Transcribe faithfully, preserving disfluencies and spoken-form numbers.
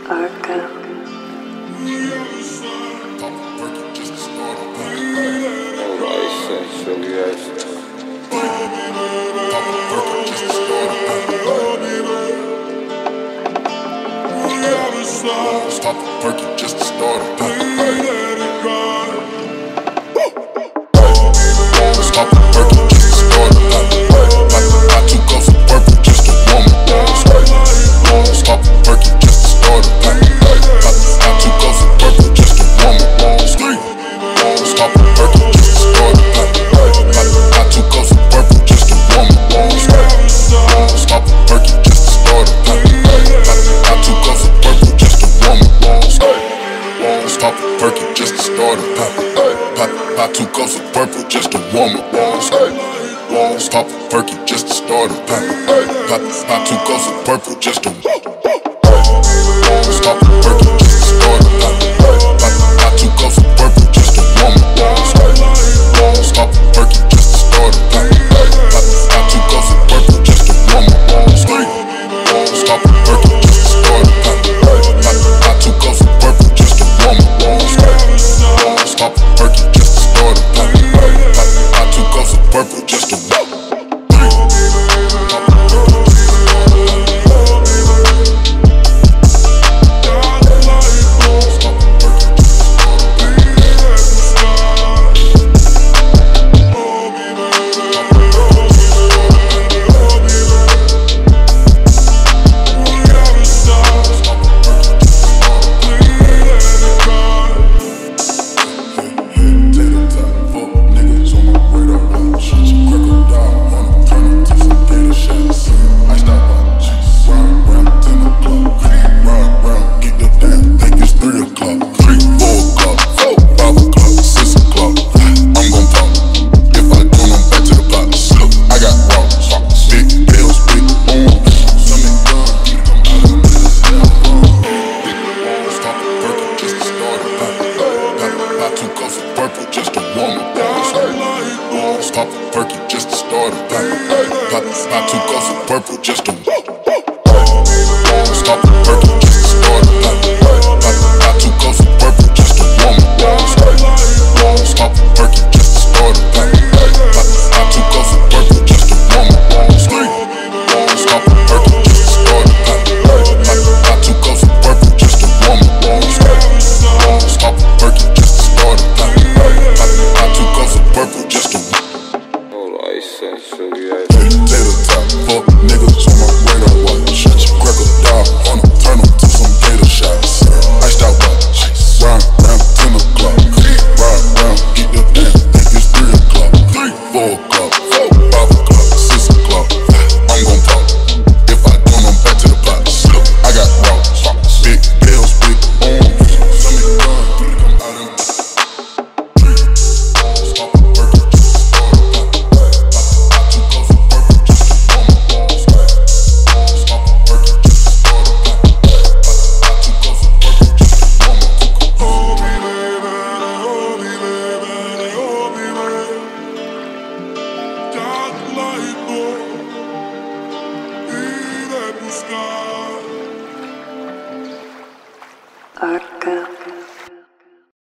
Arca. Stop the perky just to start a pump. Stop the perky just to start a pump. Not two cups of purple just to warm up. Stop the perky just to start a pump. Not two cups of purple just to warm up. Stop the perky just to start a pump. Not two cups of purple just to warm up. Stop the perky just to start a pump. Not two cups of purple just to warm up. Stop the perky just to start a pump. Not two cups of purple just to warm up. Stop the perky just to start a pump. Not two cups of purple just to stop the perky just to start a pump. Not two cups of purple just to warm up. Stop the perky just to start a pump. Not two cups of purple just to warm up. Stop the perky just to start a pump. Not two cups of purple just to warm up. Stop the perky just to start a pump. Not two cups of purple just to warm up. Stop the perky just to start a pump. Not two cups of purple just to stop the perky just to start a pump. Not two cups of purple just to warm up. Stop the perky just to start a pump. Not two cups of purple just to warm up. Stop the perky just to start a pump. Not two cups of purple just to warm up. Stop the perky just to start a pump. Not two cups of purple just to tater top, fuck niggas on my radar watch. Crack a dog on them, turn them to some gator shots. Iced out watch, round, round, ten o'clock. Ride round, get the damn, think it's three o'clock. Four o'clock, five o'clock.